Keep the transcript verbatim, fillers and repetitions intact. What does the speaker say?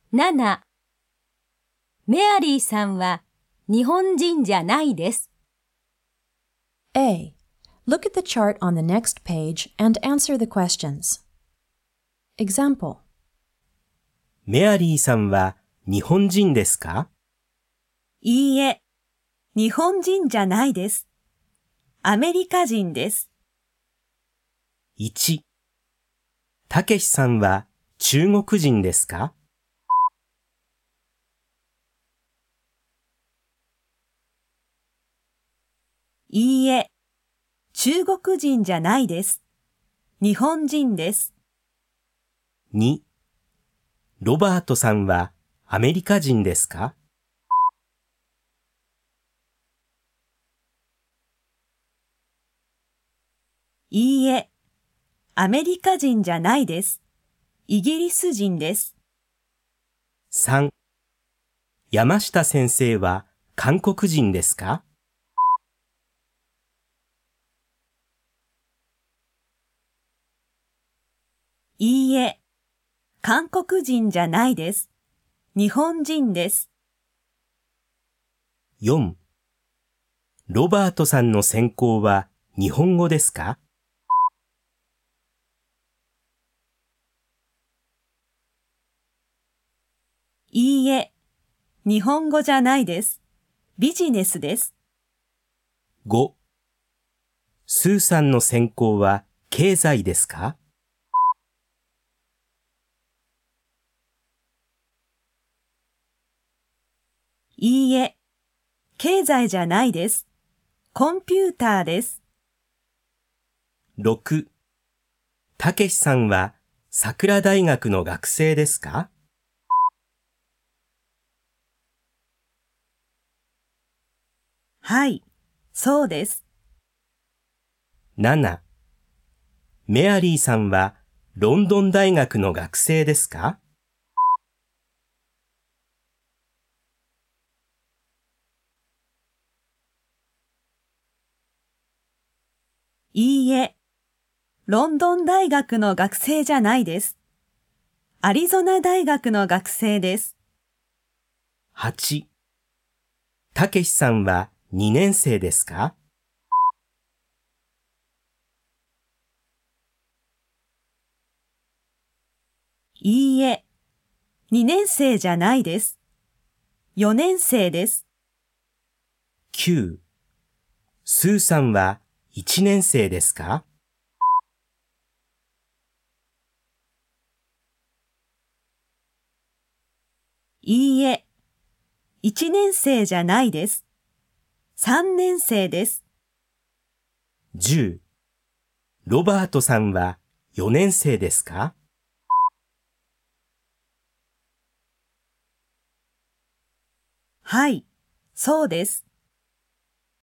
なな、メアリーさんは日本人じゃないです。 A. Look at the chart on the next page and answer the questions. Example. メアリーさんは日本人ですか？ いいえ、日本人じゃないです。アメリカ人です。 いち、たけしさんは中国人ですか？ いいえ、中国人じゃないです。日本人です。 に、ロバートさんはアメリカ人ですか？ いいえ、アメリカ人じゃないです。イギリス人です。 さん、山下先生は韓国人ですか？ いいえ、韓国人じゃないです。日本人です。 よん、ロバートさんの専攻は日本語ですか？ いいえ、日本語じゃないです。ビジネスです。 ご、スーさんの専攻は経済ですか？ いいえ、経済じゃないです。コンピューターです。 ろく、たけしさんは桜大学の学生ですか？ はい、そうです。 なな、メアリーさんはロンドン大学の学生ですか？ いいえ、ロンドン大学の学生じゃないです。アリゾナ大学の学生です。 はち、たけしさんはにねん生ですか？ いいえ、にねん生じゃないです。よねん生です。 きゅう、スーさんはいちねん生ですか？ いいえ、いちねん生じゃないです。さんねん生です。 じゅう、ロバートさんはよねん生ですか？ はい、そうです。